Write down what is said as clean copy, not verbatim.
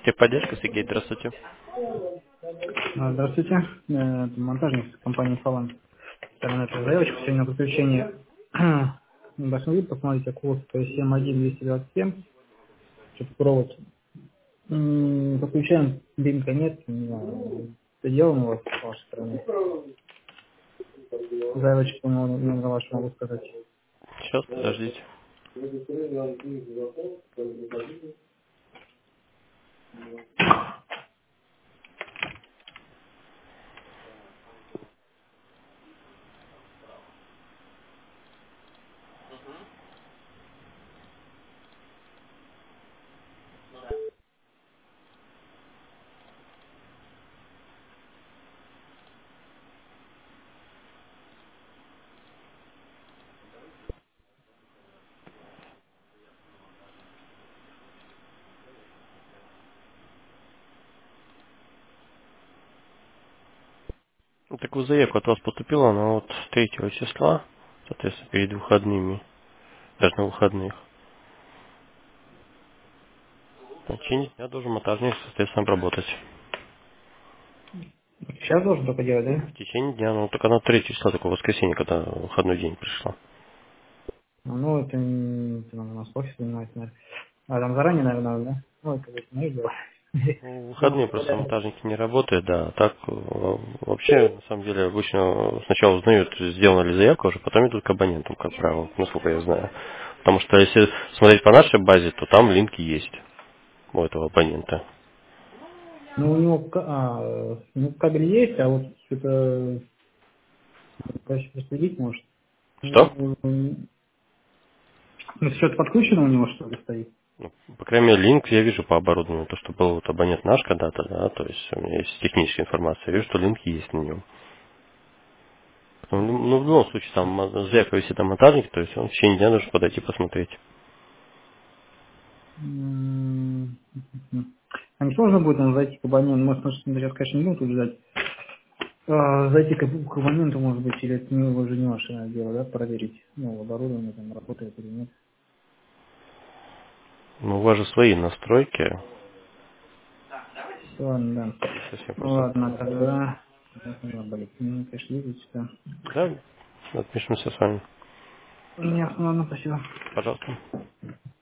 Техподдержка, Сергей, здравствуйте. Здравствуйте. Это монтажник компании Фалан. Там эту заявочку сегодня на подключение. Должны вы посмотреть ОКОС 71227, что-то провод. Подключаем, линка нет, не знаю, что делаем у вас с вашей стороны. Заявочку номер ваш могу сказать. Сейчас, подождите. Ну, так вот заявка от вас поступила, она вот 3 числа, соответственно, перед выходными, даже на выходных. В течение дня должен монтажник, соответственно, обработать. Сейчас должен только делать, да? В течение дня, ну, только на 3 числа, такое воскресенье, когда выходной день пришла. Ну, это, у нас офис занимается, наверное. А там заранее, наверное, надо, да? Ну, это мое дело. Ну, в Я выходные просто монтажники не работают, да. А так, вообще, на самом деле, обычно сначала узнают, сделана ли заявка уже, потом идут к абонентам, как правило, насколько я знаю. Потому что если смотреть по нашей базе, то там линки есть у этого абонента. Ну, у него ну, кабель есть, а вот что-то проще проследить может. Что? Ну, что-то подключено у него, что ли, стоит? Ну, по крайней мере, линк я вижу по оборудованию, то, что был вот абонент наш когда-то, да, то есть у меня есть техническая информация, я вижу, что линк есть на нем. Ну, в любом случае, там заявка висит на монтажнике, то есть он в течение дня должен подойти посмотреть. М, А не сложно будет нам зайти к абоненту? Может, сейчас, конечно, не будем тут ждать. Зайти к абоненту, может быть, или это не, уже не ваше дело, да, проверить, ну, оборудование там работает или нет. Ну, у вас же свои настройки, Ладно, да. не совсем Ну, просто ладно, понятно. тогда... Блин, конечно, видите, да. Да, отпишемся с вами. Ясно, ладно, спасибо. Пожалуйста.